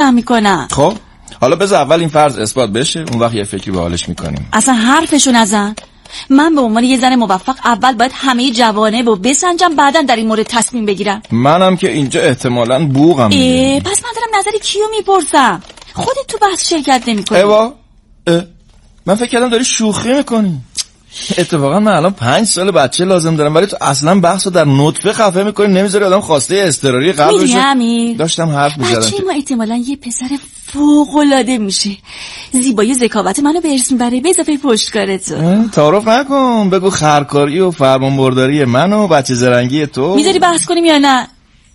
حفظم میکنم. خب حالا بذار اول این فرض اثبات بشه، اون وقت یه فکری به حالش میکنیم. اصلا حرفشو نزن. من به عنوان یه زن موفق اول باید همه جوانب رو بسنجم، بعداً در این مورد تصمیم بگیرم. منم که اینجا احتمالاً بوغم میگه. پس من دارم نظر کیو میپرسم؟ خودت تو بحث شرکت نمی‌کنی. من فکر کردم داری شوخی میکنی. اتفاقا من الان 5 سال بچه لازم دارم، ولی تو اصلا بحثو در نطفه خفه میکنی، نمیذاری آدم خواسته اضطراری قلب بشه. داشتم حرف میزدم بچه ما احتمالاً یه پسر فوق‌العاده میشه. زیبایی و ذکاوت منو به ارث میبره به اضافه پشتکارتو. تعارف نکن، بگو خرکاری و فرمانبرداری من و بچه زرنگی تو. میذاری بحث کنیم یا نه؟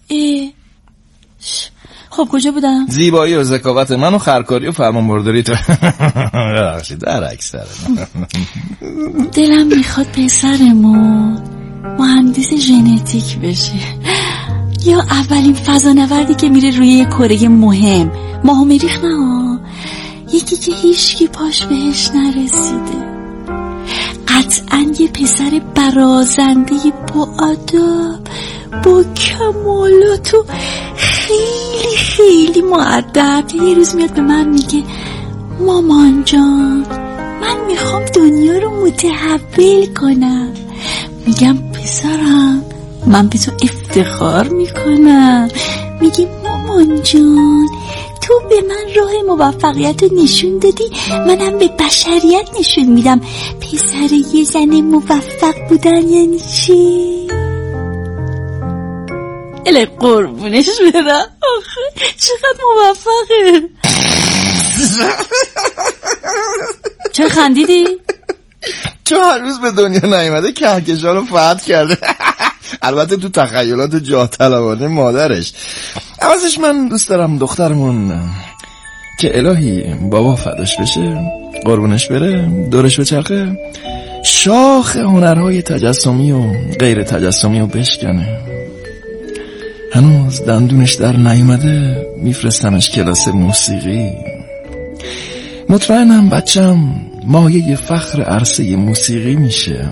خب کجا بودم؟ زیبایی و ذکاوت من و خرکاری و فرمانبرداری تو. در اکثر دلم میخواد پسرمون مهندس ژنتیک بشه، یا اولین فضانوردی که میره روی یه کره مهم، ماه و مریخ نه، یکی که هیچکی پاش بهش نرسیده. قطعاً یه پسر برازنده با آداب، با کمالات و خیلی خیلی مؤدب. یه روز میاد به من میگه مامان جان من میخوام دنیا رو متحول کنم. میگم پسرم من به تو افتخار میکنم. میگه مامان جان تو به من راه موفقیت رو نشون دادی، منم به بشریت نشون میدم پسر یه زن موفق بودن یعنی چی؟ اله قربونش برم، آخه چقدر موفقه. چرا خندیدی؟ چون هر روز به دنیا نیومده کهکشان رو فتح کرده. البته تو تخیلات جاه طلبانه مادرش. عوضش من دوست دارم دخترمون که الهی بابا فداش بشه، قربونش بره، دورش بچرخه، شاخ هنرهای تجسمی و غیر تجسمی رو بشکنه. هنوز دندونش در نیومده، میفرستمش کلاس موسیقی. مطمئنم بچم مایه فخر عرصه موسیقی میشه.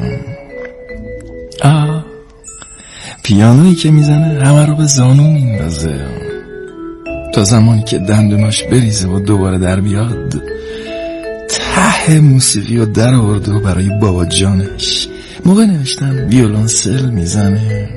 پیانویی که میزنه همه رو به زانو میندازه تا زمانی که دندوناش بریزه و دوباره در بیاد. ته موسیقی رو در آورده و برای بابا جانش موقع نوشتن ویولنسل میزنه.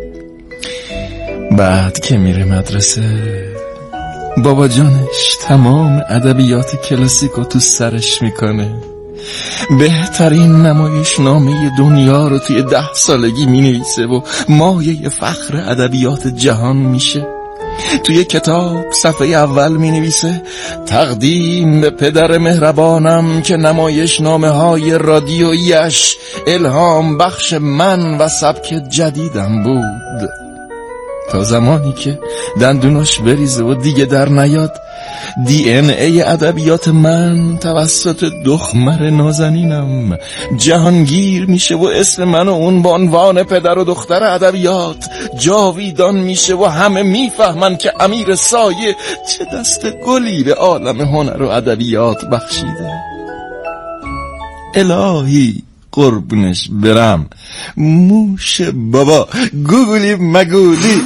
بعد که میره مدرسه بابا جانش تمام ادبیات کلاسیکو تو سرش میکنه. بهترین نمایشنامه دنیا رو توی 10 سالگی مینویسه و مایه فخر ادبیات جهان میشه. توی کتاب صفحه اول مینویسه تقدیم به پدر مهربانم که نمایشنامه های رادیوییش الهام بخش من و سبک جدیدم بود. تا زمانی که دندوناش بریزه و دیگه در نیاد، DNA ادبیات من توسط دختر نازنینم جهانگیر میشه و اسم من و اون با عنوان پدر و دختر ادبیات جاویدان میشه و همه میفهمن که امیر سایه چه دست گلی به عالم هنر و ادبیات بخشیده. الهی قربونش برم، موش بابا گوگلی مگولی.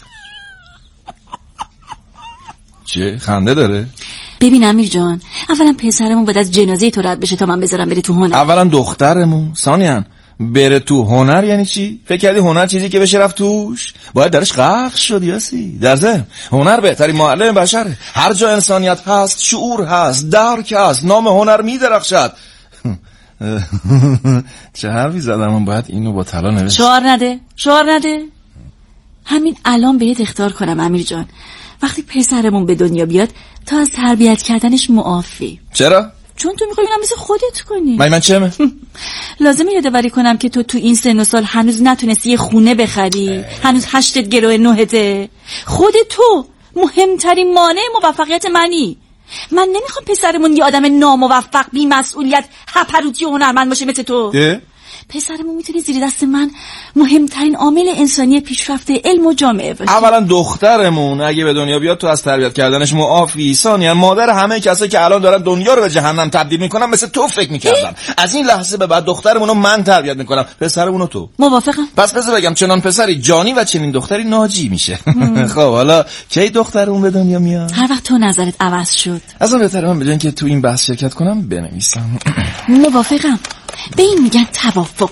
چه خنده داره؟ ببین امیر جان، اولا پسرمون باید از جنازه تو رد بشه تا من بذارم بره تو هنر. اولا دخترمون، ثانیاً بره تو هنر یعنی چی؟ فکر کردی هنر چیزی که بشه رفت توش؟ باید درش غرق شد یاسی. در ضمن هنر بهترین معلم بشره. هر جا انسانیت هست شعور هست، درک هست، نام هنر میدرخشد. چه حرفی زدم؟ من باید اینو با طلا نوشت. شعار نده. همین الان بهت اخطار کنم امیر جان، وقتی پسرمون به دنیا بیاد تا از تربیت کردنش معافی. چرا؟ چون تو میخوای اینم مثل خودت کنی. من چمه؟ لازمه یادآوری کنم که تو این سن و سال هنوز نتونستی یه خونه بخری، هنوز 8 گرو 9. خود تو مهمترین مانع موفقیت منی. من نمیخوام پسرمون یه آدم ناموفق، بی مسئولیت، هپروتی و هنرمند باشه مثل تو. پسرمون میتونه زیر دست من مهمترین عامل انسانی پیشرفت علم و جامعه باشه. اولا دخترمون اگه به دنیا بیاد تو از تربیت کردنش معافی. ثانیا مادر همه کسایی که الان دارن دنیا رو به جهنم تبدیل میکنن مثل تو فکر میکردم. از این لحظه به بعد دخترمون رو من تربیت میکنم، پسرمون رو تو. موافقم. پس بذار بگم چنان پسری جانی و چنین دختری ناجی میشه. خب حالا کی دخترمون به دنیا میاد؟ هر وقت تو نظرت عوض شد. اصلا بهتره من بدون که تو این بحث شرکت کنم بنویسم. موافقم. به این میگن توافق.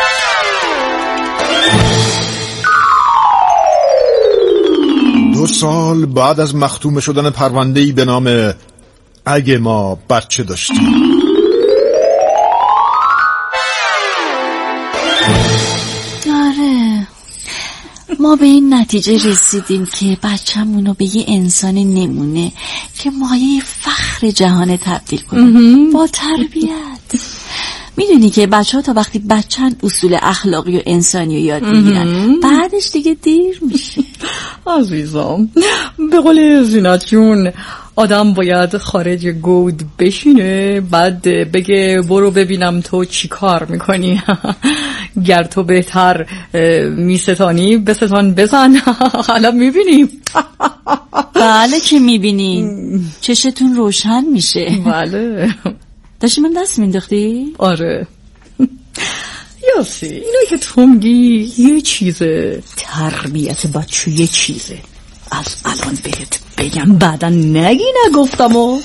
دو سال بعد از مختوم شدن پرونده‌ای به نام اگه ما بچه داشتیم. آره، ما به این نتیجه رسیدیم که بچه‌مونو به یه انسان نمونه که مایه فخر جهان تبدیل کنیم با تربیت. میدونی که بچه ها تا وقتی بچه‌ن اصول اخلاقی و انسانی رو یاد میگیرن، بعدش دیگه دیر میشه. عزیزم، به قول زینت جون آدم باید خارج گود بشینه، بعد بگه برو ببینم تو چی کار میکنی. گر تو بهتر میستانی بستان بزن. حالا میبینیم. بله که میبینیم، چشتون روشن میشه. بله. داشتی من دست مینداختی؟ آره. یاسی اینایی که تو میگی یه چیزه، تربیت بچه یه چیزه. از الان بهت بگم بعدا نگی نگفتم و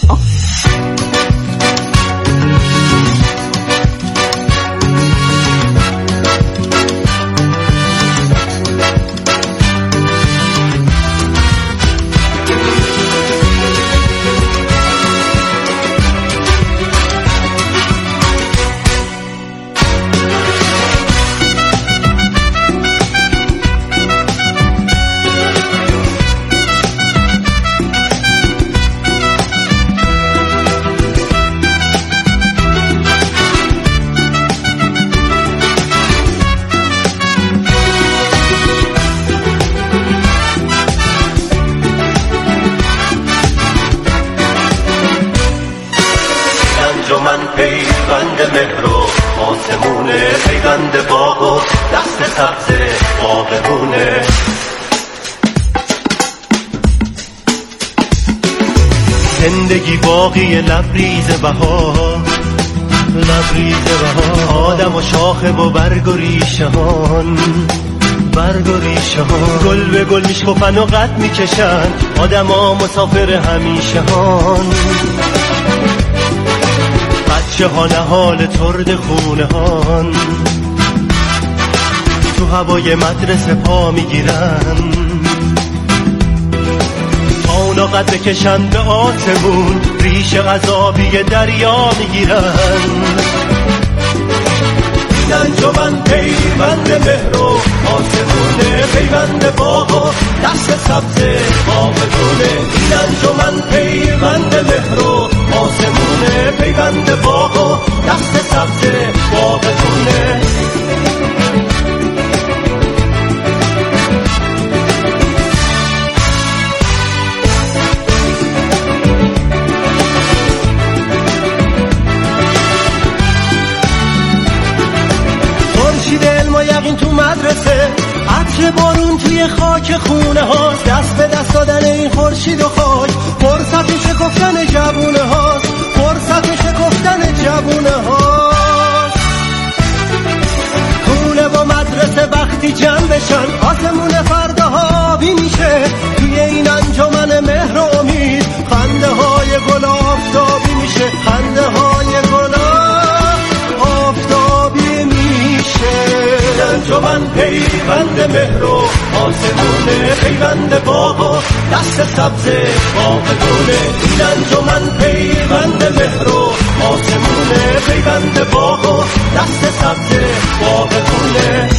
انجمن پیوند مهر و آسمونه، پیوند باغ و دست سبز باغبونه. زندگی باقی لبریز بهار، لبریز بهار. آدم و شاخه و برگ و ریشهان، برگ و ریشهان. گل به گل میشکفن و قد میکشن، آدم ها مسافر همیشه هان. بچه ها نهال ترد خونه هان، تو هوای مدرسه پا میگیرن. اونا قد بکشن به آسمون، ریش غذابی دریا میگیرن. این انجمن پیوند مهر و آسمونه، پیوند باغ و دست سبز باغبونه. این انجمن پیوند مهر و آسمونه، پیوند باغ و دست سبز باغبونه. یقین تو مدرسه، عطر بارون توی خاک خونه هاست. دست به دست دادن این خورشید و خاک، فرصت شکفتن جوونه هاست، فرصت شکفتن جوونه هاست. خونه و مدرسه وقتی جمع بشن، آسمون فردا آبی میشه. توی این انجمن مهر و امید، خنده های گل آفتابی میشه، خنده های گل آفتابی میشه. انجمن پیوند مهر و آسمونه، پیوند باغ و دست سبز باغبونه. این انجمن پیوند مهر و آسمونه، پیوند باغ و دست سبز باغبونه.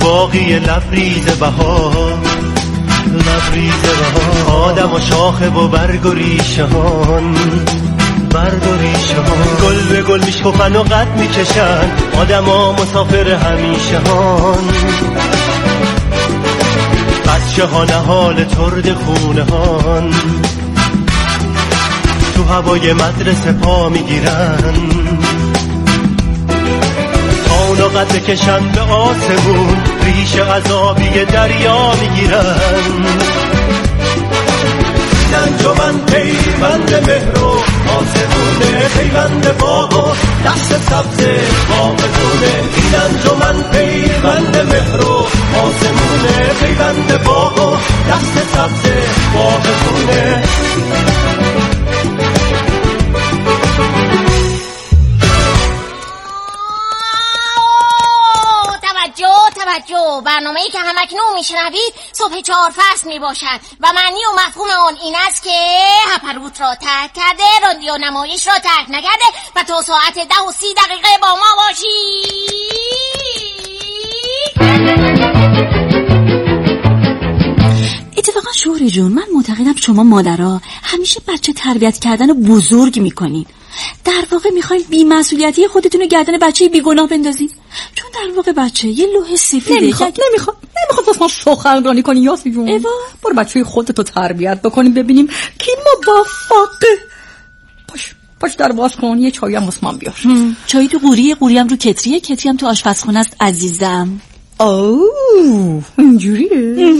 باقی لبریز بهار، لبریز بهار، آدم و شاخه و برگ و ریشهان، برگ و ریشهان، گل به گل میشکفن و قد میکشن، آدم ها مسافر همیشه هان، بچه ها نهال ترد خونه هان، تو هوای مدرسه پا میگیرن، اونو قد بکشن به آسمون، ریش عذابی دریا میگیرن. این انجمن پیوند مهر و آسمونه، پیوند باغ و دشت سبز باغتونه. این انجمن پیوند مهر و آسمونه، پیوند باغ و دشت سبز باغتونه. توجه، برنامه‌ای که همکنون میشنوید صبح 4 فصل میباشد و معنی و مفهوم آن این است که هپروت را ترک کرده، رادیو نمایش را ترک نکرده و تا ساعت 10:30 با ما باشید. اتفاقا شوری جون، من معتقدم شما مادرها همیشه بچه تربیت کردن رو بزرگ میکنین. در واقع میخواین بی‌مسئولیتی خودتون رو گردن بچه بیگناه بندازین، چون در واقع بچه یه لوح سفیده. نمیخواد واسه ما سخنرانی کنی یاسی جون. برو بچه خودتو تربیت بکنیم ببینیم کی موفقه. پاش در باز کن، یه چایی هم واسه من بیار. چایی تو قوری هم رو کتریه هم تو آشپزخونه است عزیزم. اوه اینجوریه.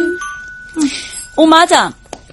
اومدم.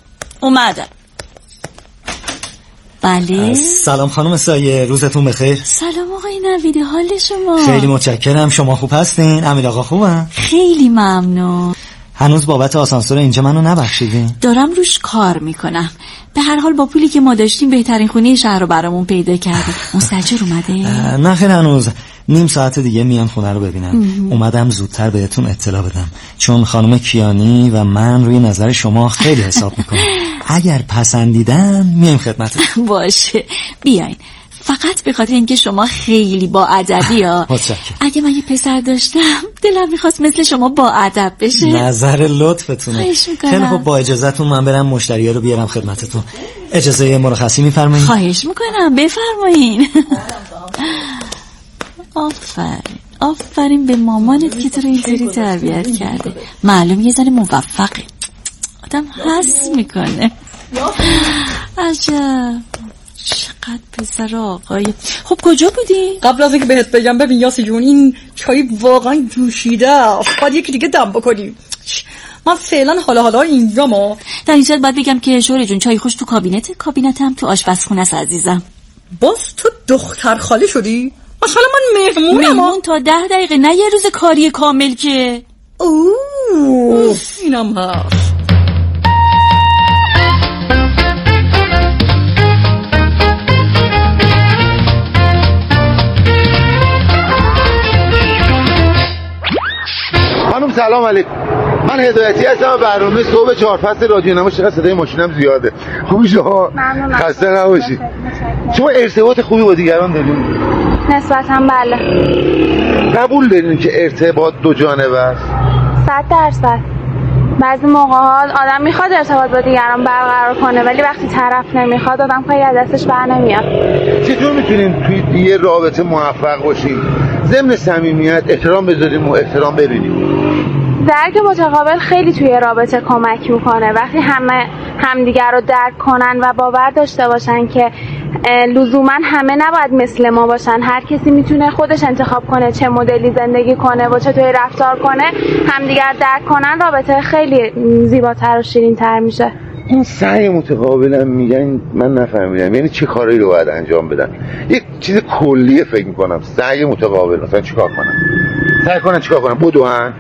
بله. سلام خانم سایه، روزتون بخیر. سلام آقای نویدی، حال شما؟ خیلی متشکرم، شما خوب هستین؟ امیر آقا خوبن؟ خیلی ممنون. هنوز بابت آسانسور اینجا منو نبخشیدین؟ دارم روش کار میکنم. به هر حال با پولی که ما داشتیم بهترین خونه شهر رو برامون پیدا کرده. مستاجر اومده؟ نه خیلی، هنوز نیم ساعت دیگه میان خونه رو ببینم. اومدم زودتر بهتون اطلاع بدم چون خانم کیانی و من روی نظر شما خیلی حساب میکنم. اگر پسندیدن میایم خدمتتون. باشه بیاین، فقط به خاطر اینکه شما خیلی با ادبی ها. اگه من یه پسر داشتم دلم میخواست مثل شما با ادب بشه. نظر لطفتونه. خیلی خب، با اجازهتون من برم مشتری‌ها رو بیارم خدمتتون. اجازه مرخصی میفرمایید؟ خواهش میکنم، بفرمایین. آفرین به مامانت که تو رو اینطوری تربیت کرده. معلوم یه زن موفقه، آدم حس میکنه. عجب چقدر پسر آقای. خب کجا بودی؟ قبل از اینکه بهت بگم، ببین یاسی جون، این چای واقعا جوشیده است، باید یکی دیگه دم بکنیم. من فعلا حالا اینجا ما در این صورت باید بگم که شوری جون چای خوش تو کابینت هم تو آشپزخونه است عزیزم. باز تو دختر خاله شدی؟ مثلا من مهمون تا 10 دقیقه، نه یه روز کاری کامل که. اوه اینم هست. خانم سلام علیکم، من هدایتی هستم. برنامه صبح 4 فصل رادیو نما. چقدر صدای ماشینم زیاده. خوبی شما؟ خسته نباشید. شما ارتباط خوبی با دیگران دارین؟ نسبتاً بله. قبول دارین که ارتباط دو جانبه است؟ 100%. بعضی موقع‌ها آدم میخواد ارتباط با دیگران برقرار کنه، ولی وقتی طرف نمیخواد آدم کاری از دستش بر نمیاد. چطور میتونین توی یه رابطه موفق باشین؟ ضمن صمیمیت احترام بذاریم و احترام ببینیم. درک متقابل خیلی توی رابطه کمک میکنه. وقتی همه همدیگر رو درک کنن و باور داشته باشن که لزوما همه نباید مثل ما باشن، هر کسی میتونه خودش انتخاب کنه چه مدلی زندگی کنه و چطوری رفتار کنه، همدیگر درک کنن، رابطه خیلی زیباتر و شیرین‌تر میشه. این سعی متقابل هم میگن، من نفهمیدم یعنی چه کاری رو باید انجام بدن. یک چیز کلیه فکر میکنم. سعی متقابل مثلا چیکار کنم؟ سعی کنن چیکار کنم؟ بدوئن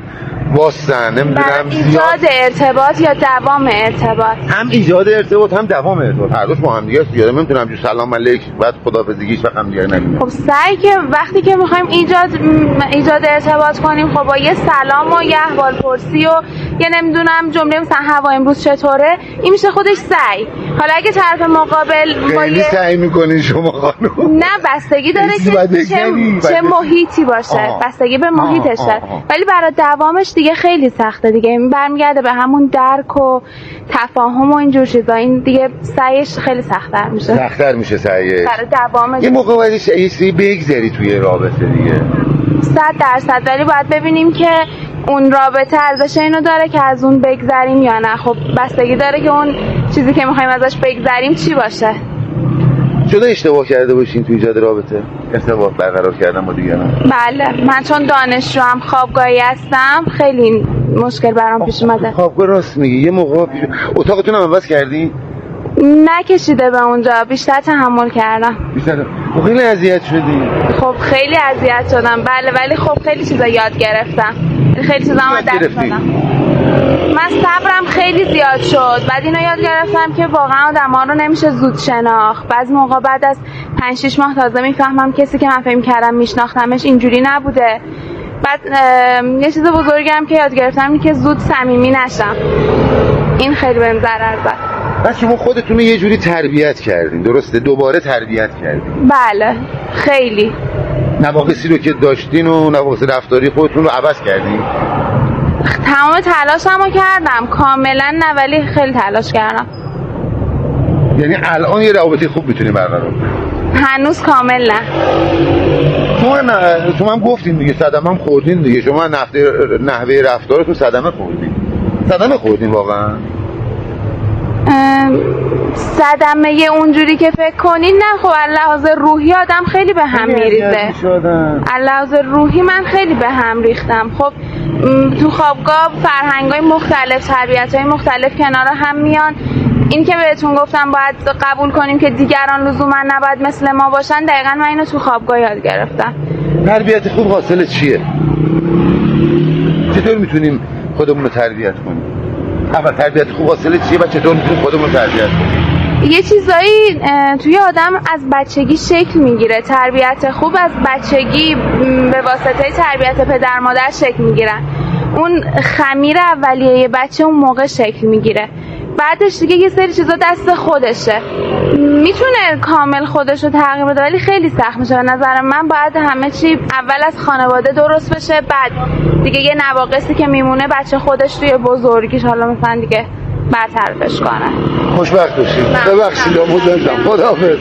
واسن نمیدونم ایجاد ارتباط یا دوام ارتباط؟ هم ایجاد ارتباط هم دوام ارتباط، هر دوش با هم دیگه است. یادم نمیتونم جو سلام علیک بعد خداحافظیش و هم دیگه نمیدونم. خب سعی که وقتی که میخوایم ایجاد ارتباط کنیم، خب با یه سلام و یه احوال پرسی و یه نمیدونم جمله مثلا هوا امروز چطوره، این میشه خودش سعی. حالا اگه طرف مقابل خیلی سعی میکنین شما خانم. نه بستگی داره که چه محیطی باشه، بستگی به محیطشه. ولی برای دوامش دیگه خیلی سخته دیگه، این برمیگرده به همون درک و تفاهم و اینجور چیزا. این دیگه سعیش خیلی سخت‌تر میشه سعیش برای دوامش. یه موقع باید سعی بگذاری توی رابطه دیگه 100%. ولی باید ببینیم که اون رابطه ارزش اینو داره که از اون بگذریم یا نه. خب بستگی داره که اون چیزی که میخوایم ازش بگذریم چی باشه. شده اشتباه کرده باشین تو ایجاد رابطه، ارتباط برقرار کردن با دیگران؟ بله، من چون دانشجوام خوابگاهی هستم خیلی مشکل برام پیش اومده. خوابگاه راست میگی. یه موقع اتاقتون هم عوض کردی؟ نکشیده به اونجا، بیشتر تحمل کردم. خیلی اذیت شدی؟ خب خیلی اذیت شدم بله، ولی خب خیلی چیزا یاد گرفتم، خیلی چیزا هم دست دادم. من صبرم خیلی زیاد شد، بعد اینو یاد گرفتم که واقعا آدم‌ها رو نمیشه زود شناخت. بعضی موقع بعد از 5-6 ماه تازه میفهمم کسی که من فکر کردم میشناختمش اینجوری نبوده. بعد یه چیز بزرگم که یاد گرفتم اینه که زود صمیمی نشم. این خیلی بهم ضرر زد. پس شما خودتون رو یه جوری تربیت کردین، درسته؟ دوباره تربیت کردین؟ بله خیلی. نواقصی رو که داشتین و نواقص رفتاری خودتون رو عوض کردین؟ تمام تلاشمو کردم، کاملا نه ولی خیلی تلاش کردم. یعنی الان یه رابطه خوب میتونی برقرار کنی؟ هنوز کامل نه. شما هم گفتین دیگه صدمه هم خوردین دیگه. شما نحوه رفتارتون صدمه خوردین واقعا؟ صدمه اونجوری که فکر کنین نه. خب لحاظ روحی آدم خیلی به هم میریزه. لحاظ روحی من خیلی به هم ریختم. خب تو خوابگاه فرهنگ‌های مختلف، تربیت‌های مختلف کنار هم میان. این که بهتون گفتم باید قبول کنیم که دیگران لزوما نباید مثل ما باشن، دقیقاً من اینو تو خوابگاه یاد گرفتم. تربیت خوب حاصل چیه؟ چطور میتونیم خودمون رو تربیت کنیم؟ اول تربیت خوب حاصل چیه و چطور میتونیم خودمون رو تربیت کنیم؟ یه چیزایی توی آدم از بچگی شکل میگیره. تربیت خوب از بچگی به واسطه تربیت پدر مادر شکل میگیرن. اون خمیر اولیه بچه اون موقع شکل میگیره. بعدش دیگه یه سری چیزا دست خودشه. میتونه کامل خودش رو تغییر بده ولی خیلی سخت میشه. به نظر من باید همه چی اول از خانواده درست بشه، بعد دیگه یه نواقصی که میمونه بچه خودش توی بزرگیش حالا مثلا دیگه برطرفش کنه. خوشبخت باشید. ببخشید آموزشم. خداحافظ.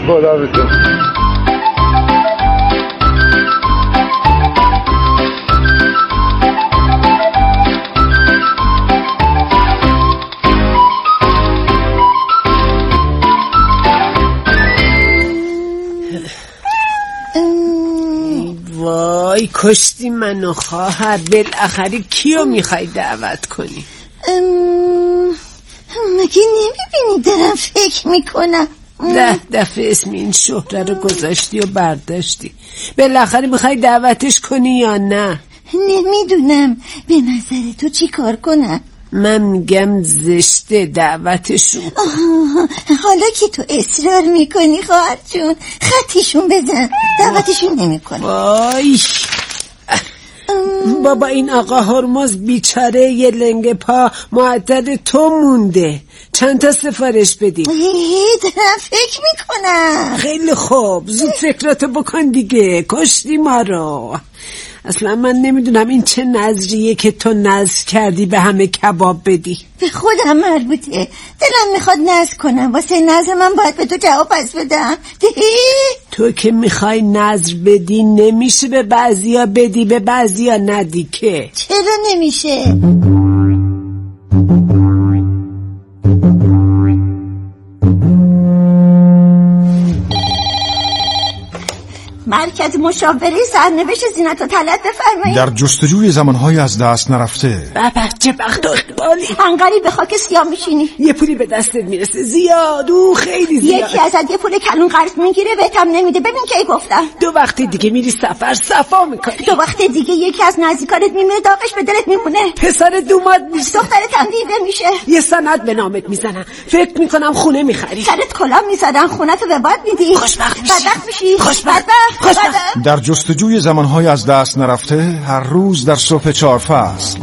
وای کشتی منو خواهر. بالاخره کیو میخوای دعوت کنی؟ مگه نمیبینی دارم فکر میکنم؟ 10 دفعه اسم این شهره رو گذاشتی و برداشتی. بالاخره میخوای دعوتش کنی یا نه؟ نمیدونم. به نظر تو چی کار کنم؟ من میگم زشته دعوتشون. حالا که تو اصرار میکنی خواهر جون خطیشون بزن. دعوتشون نمیکنه. وای بابا این آقا هرمز بیچاره یه لنگ پا معطل تو مونده. چند تا سفارش بدیم؟ دارم فکر میکنم. خیلی خوب زود فکراتو بکن دیگه. کشتی ما رو. اصلا من نمیدونم این چه نظریه که تو نظر کردی به همه کباب بدی. به خودم مربوطه. دلم میخواد نظر کنم. واسه نظر من باید به تو جواب پس بدم. تو که میخوای نظر بدی نمیشه به بعضیا بدی به بعضیا ندی که. چرا نمیشه؟ مرکز مشاوره سرنوشت زینت و طلعت بفرمایید. در جستجوی زمانهای از دست نرفته. بابا چه بخت اخبالی. انقدری به خاک سیاه میشینی یه پولی به دستت میرسه زیاد و خیلی زیاد. یکی ازت یه پول کلون قرض میگیره بهتم نمیده. ببین کی گفتم 2 وقت دیگه میری سفر صفا میکنی. 2 وقت دیگه یکی از نزدیکانت میمیره داغش به دلت میمونه. پسر دومات میشه. دخترت هم دیده میشه. یه سند به نامت میزنن. فکر میکنم خونه میخری. سرت کلاه میزدن خونه تو به باد میدی. خوشبخت میشی. بدبخت میشی. خوشبخت. در جستجوی زمانهای از دست نرفته هر روز در صبح 4 فصل.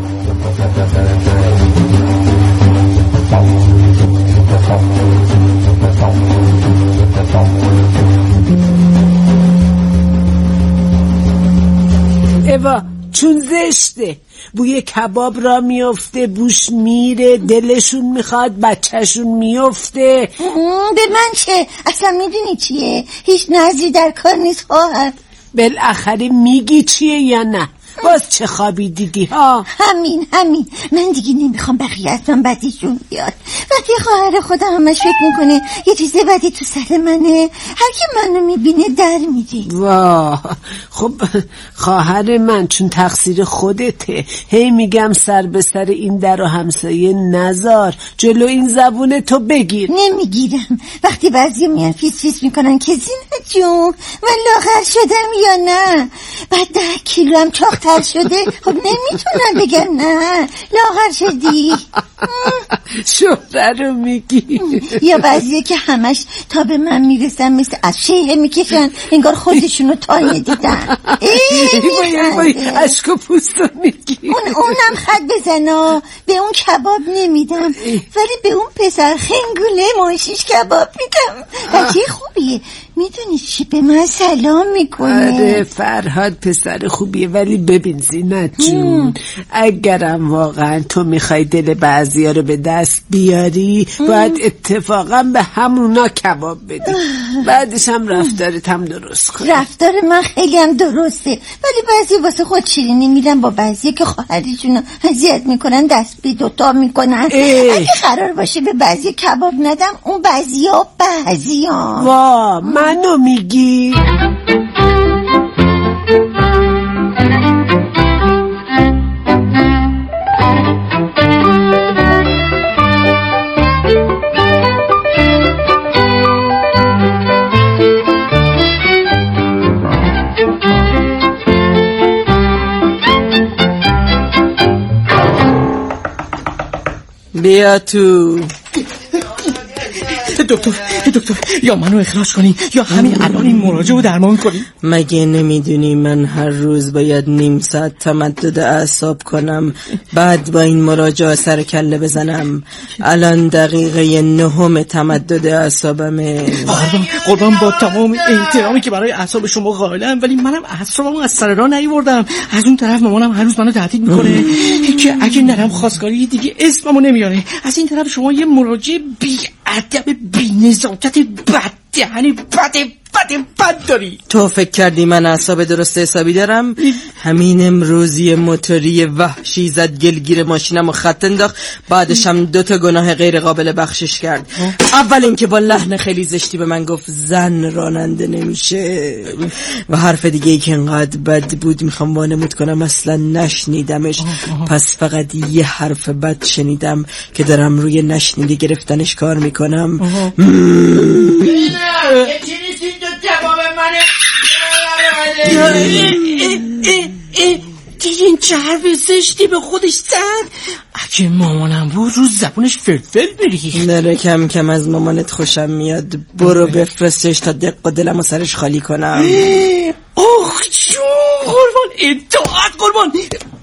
ایوا چون زشته بوی کباب را میفته بوش میره دلشون میخواد بچهشون میفته. به من چه؟ اصلا میدونی چیه؟ هیچ نظری در کار نیست خواهر. بالاخره میگی چیه یا نه؟ باز چه خوابی دیدی ها؟ همین من دیگه نمیخوام بقیه از من بدیشون بیاد. وقتی خواهر خودم همش فکر میکنه یه چیز بدی تو سر منه هر کی منو میبینه در میری. واه خب خواهر من چون تقصیر خودته هی میگم سر به سر این در و همسایه نزار جلو این زبون تو بگیر. نمیگیرم. وقتی بعضی میان فیس میکنن که زینت جون من لاغر شدم یا نه بعد 10 کیلو هم چاق‌تر شده خب نمیتونم بگم نه لاغر شدی. شهره رو میگی. یا بعضیه که همش تا به من میرسن مثل از شیره میکشن انگار خودشونو تاینه دیدن. وای اشک و پوست رو میگی. اونم خط بزنا به اون کباب نمیدم ولی به اون پسر خنگوله ماشیش کباب میدم. بچه خوبیه میدونی چی به من سلام میکنه. آره فرهاد پسر خوبیه ولی ببین زینت جون اگرم واقعا تو میخوای دل بعضیا رو به دست بیاری باید اتفاقا به همونا کباب بدی بعدش هم رفتارت هم درست کنی. رفتار من خیلی هم درسته ولی بعضی واسه خود شیرینی میدن با بعضی که خواهرشون اذیت میکنن دست به دوتا میکنن. اگه قرار باشه به بعضی کباب ندم اون بعضیا وا منو میگی. بیا تو. دکتر یا منو اخراج کنین یا همین الان این مراجعه رو درمان کنین. مگه نمیدونی من هر روز باید نیم ساعت تمدد اعصاب کنم بعد با این مراجعه سر کله بزنم؟ الان دقیقه 9 تمدد اعصابمه. قربان با تمام احترامی که برای اعصاب شما قائلم ولی منم اعصابمو از سر راه نیاوردم. از اون طرف مامانم هر روز منو تهدید میکنه که اگه نرم خواستگاری دیگه اسممو نمیاره. از این طرف شما یه مراجعه بی ادب بی نزاکت بددهنی بد داری. تو فکر کردی من اعصاب درست حسابی دارم؟ همین امروزی موتوری وحشی زد گلگیر ماشینم و خط انداخت بعدش هم 2 گناه غیر قابل بخشش کرد. اول اینکه با لحن خیلی زشتی به من گفت زن راننده نمیشه و حرف دیگه ای که انقدر بد بود میخوام وانمود کنم اصلا نشنیدمش. پس فقط یه حرف بد شنیدم که دارم روی نشنیده گرفتنش کار میکنم. دیگه این چه حرف زشتی به خودش زد. اگه مامانم بود رو زبونش فلفل بریخت. نره کم کم از مامانت خوشم میاد. برو بفرستش تا دق و دلم و سرش خالی کنم. آخ جون قربان اطاعت قربان.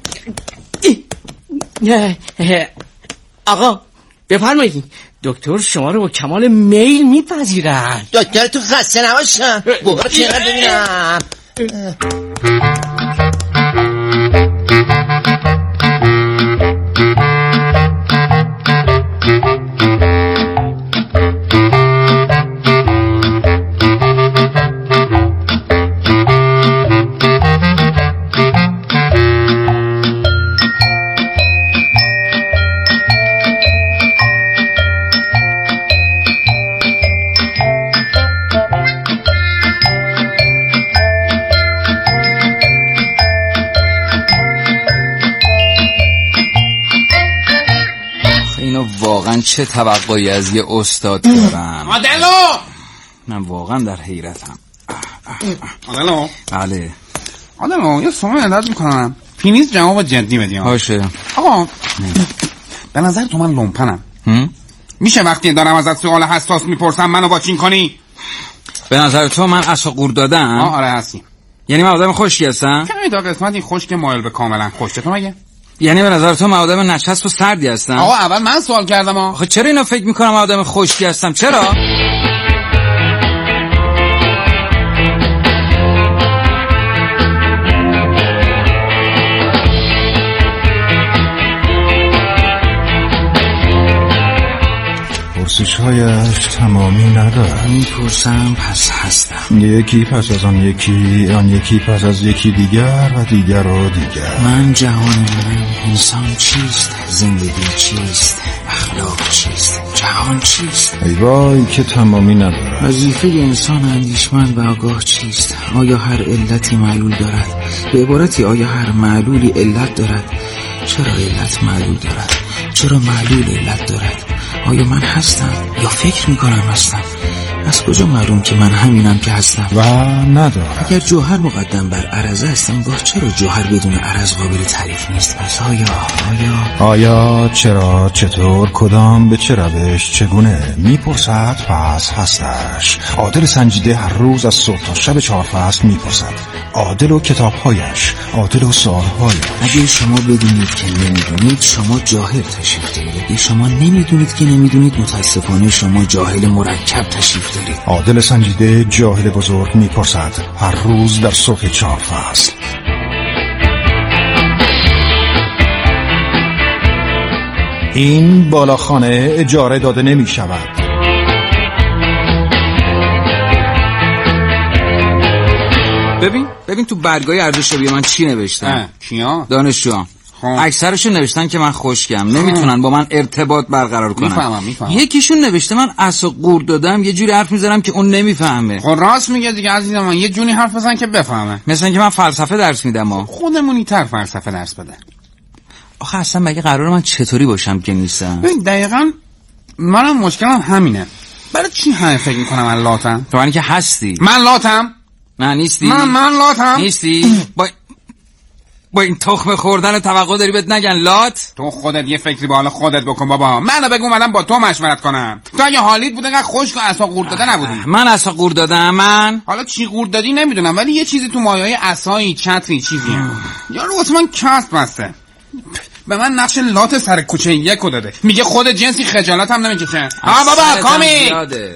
آقا بفرمایید دکتر شما رو با کمال میل میپذیرن. دکتر تو خسته نباشم. برو چقدر ببینم. من چه توقعی از یه استاد دارم؟ آدلو! من واقعا در حیرتم. آدلو؟ بله آدلو یه سوال انداز میکنم، پینیز جواب جدی بدیم. باشه آقا به نظر تو من لومپنم؟ میشه وقتی دارم ازت سوال حساس میپرسم منو باچین کنی؟ به نظر تو من عصا قورت دادم؟ آره هستی. یعنی من آدم خوشی هستم؟ کمی تا قسمتی خشک مایل به کاملا خشک تو مگه؟ یعنی به نظر تو من آدم نچسب و سردی هستم؟ آقا اول من سوال کردم. آخه چرا اینا فکر میکنم آدم خشکی هستم؟ چرا؟ پرسش‌هایش تمامی ندارد. میپرسم پس هستم. یکی پس از آن یکی، آن یکی پس از یکی دیگر و دیگر و دیگر. من جهان من، انسان چیست؟ زندگی چیست؟ اخلاق چیست؟ جهان چیست؟ ای وای که تمامی ندارد. وظیفه انسان اندیشمند و آگاه چیست؟ آیا هر علتی معلول دارد؟ به عبارتی آیا هر معلولی علت دارد؟ چرا علت معلول دارد؟ چرا معلول علت دارد؟ آیا من هستم یا فکر میکنم هستم؟ از کجا معلوم که من همینم که هستم؟ و ندارد. اگر جوهر مقدم بر عرضه هستم، گاه چرا جوهر بدون عرض قابل تعریف نیست؟ پس آیا چرا چطور کدام به چه روش چگونه میپرسد پس هستش. عادل سنجیده هر روز از صبح تا شب 4 فصل میپرسد. عادل و کتابهایش، عادل و سوالهایش. اگه شما بدونید که نمیدونید شما جاهل تشریف دارید. اگه شما نمیدونید که نمیدونید متاسفانه شما جاهل مرکب تشریف دارید. عادل سنجیده جاهل بزرگ میپرسد هر روز در صبح 4 فصل. این بالاخانه اجاره داده نمی شود. ببین تو برگای ارزشیابی من چی نوشتن؟ کیا؟ دانشجوام. اکثرشون نوشتن که من خشکم، نمیتونن با من ارتباط برقرار کنن. میفهمم. یکیشون نوشته من عصا قورت دادم، یه جوری حرف میزنم که اون نمیفهمه. خب راست میگه دیگه عزیزم، من یه جونی حرف بزن که بفهمه. مثلا که من فلسفه درس میدم. خودمونی تر فلسفه درس بده. آخه اصلا مگه قراره من چطوری باشم که نیستم؟ دقیقاً منم مشکلم همینه. برای چی همه فکر میکنم من لاتم؟ تو من که هستی. من لاتم؟ نه نیستی. من لاتم؟ نیستی. با این تخم خوردن توقع داری بهت نگن لات؟ تو خودت یه فکری به حال خودت بکن بابا. منو بگو اومدم با تو مشورت کنم. تو اگه حالیت بود انقدر خشک و عصا قورت داده نبودی. من عصا قورت دادم؟ من حالا چی قورت دادی نمیدونم، ولی یه چیزی تو مایه‌های عصایی چتری چیزیه. یارو واسه من کسب بسته. به من نقش لات سر کوچه یکو داده. میگه خود جنسی خجالت هم نمیکشه. بابا کامی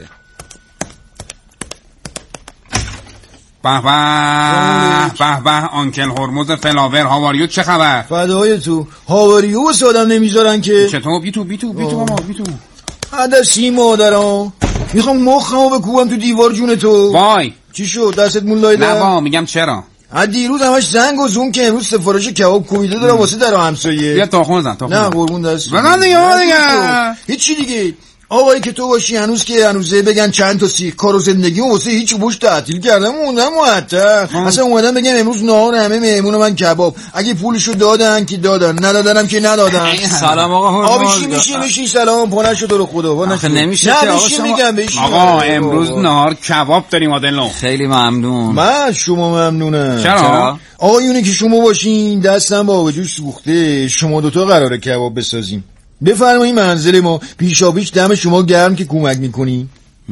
به آنکل هرمز فلاور هاواریو چه خبر؟ فدای تو هاواریو واسه آدم نمیذارن که. چطور بی تو بابا بی تو عدسی مادرم میخوام مخمو بکوبم تو دیوار جون تو. وای چی شد دستت مون لایده؟ نه با میگم چرا دیروز همش زنگ و زوم که امروز سفارش کباب کوبیده دارم واسه در همسایه. بیا تاخون زن نه قربون دست بزن دیگه. هیچی دیگه آقایی که تو باشی هنوزه بگن چند تا سیخ کار و زندگی واسه هیچ بوش تعطیل کردم موندم معطل. اصلا اومدم بگم امروز نهار همه مهمون من کباب. اگه پولشو دادن که دادن، ندادنم که ندادن. سلام آقا هرمز. میشی سلام پونشو تو رو خدا. آخه نمیشه که آقا امروز نهار کباب داریم آدلو. خیلی ممنون. من شما ممنونم. چرا؟ آقایونی که شما باشین دستم با آبجوش سوخته، شما دوتا قراره کباب بسازیم. بفرمایید منزل ما پیشاپیش دم شما گرم که کمک میکنیم.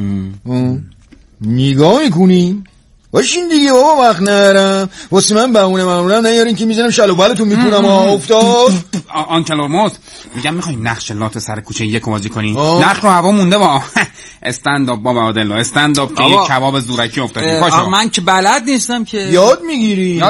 نگاه میکنیم باشین دیگه بابا، وقت نرم واسه من بهونه نیارین که میزنم شلو بالتون میکنم. افتاد آنکل هرمز میگم میخوایم نقش لات سر کوچه یک بازی کنیم. نقش رو هوا مونده با استنداپ بابا آدلو، استنداپ که یک کباب زورکی افتادیم. پاشو. من که بلد نیستم که. یاد میگیریم.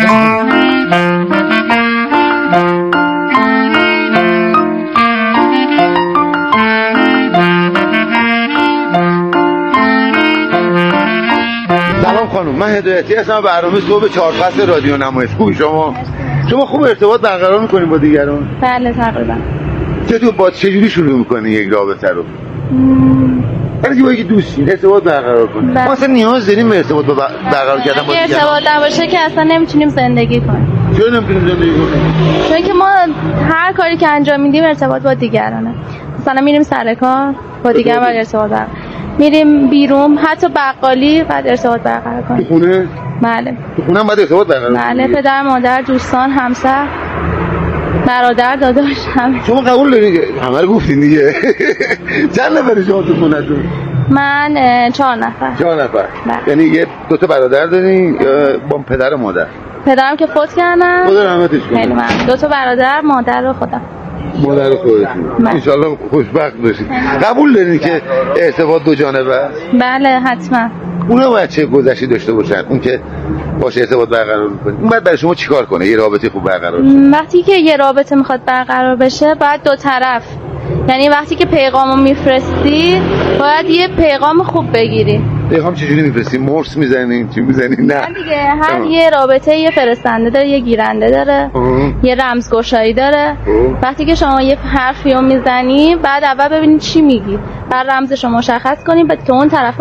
خانم من هدایتی هستم، برنامه صبح 4 فصل رادیو نمایش. خوبی شما خوب ارتباط برقرار میکنین با دیگران؟ بله تقریبا. چطور با چجوری شروع میکنین یک رابطه رو؟ برای که با یکی دوستین ارتباط برقرار کنین. ما اصلا نیاز داریم ارتباط برقرار کردن با دیگران. ارتباط نباشه که اصلا نمیتونیم زندگی کنیم. چرا نمیتونیم زندگی کنیم؟ چون که ما هر کاری که انجام میدیم ارتباط با دیگرانه. مثلا میریم سر کار با دیگه باید ارتباط برقرار، میریم بیرون، حتی بقالی باید ارتباط برقرار کنیم. تو خونه؟ بله. تو خونه هم باید ارتباط برقرار کنیم؟ بله، پدر مادر دوستان همسر برادر داداش همه. شما قبول دارین؟ همه رو گفتین دیگه. چند نفر شما تو خونه تو؟ من 4 نفر. 4 نفر. بله. یعنی یه 2 تا برادر دارین یا با پدر و مادر؟ پدرم که فوت کردن. خدا رحمتش کنه. خیلی ممنون. 2 تا برادر، مادر و خودم. مادر خودتون. ان شاءالله خوشبخت باشید. قبول دارین که ارتباط 2 جانبه؟ بله حتما. اونا باید چه گذشتی داشته باشن؟ اون که باشه ارتباط برقرار می‌کنه، اون باید برای شما چیکار کنه یه رابطه خوب برقرار شه؟ وقتی که یه رابطه میخواد برقرار بشه باید 2 طرف، یعنی وقتی که پیغامو میفرستی باید یه پیغام خوب بگیری. پیغام چجوری میفرستی؟ مرس میزنین؟ چی میزنین؟ نه دیگه هر یه رابطه یه فرستنده داره، یه گیرنده داره، یه رمزگشایی داره. وقتی که شما یه حرفی رو میزنی بعد اول ببینید چی میگی، بعد رمزش رو مشخص کنی، بعد که اون طرف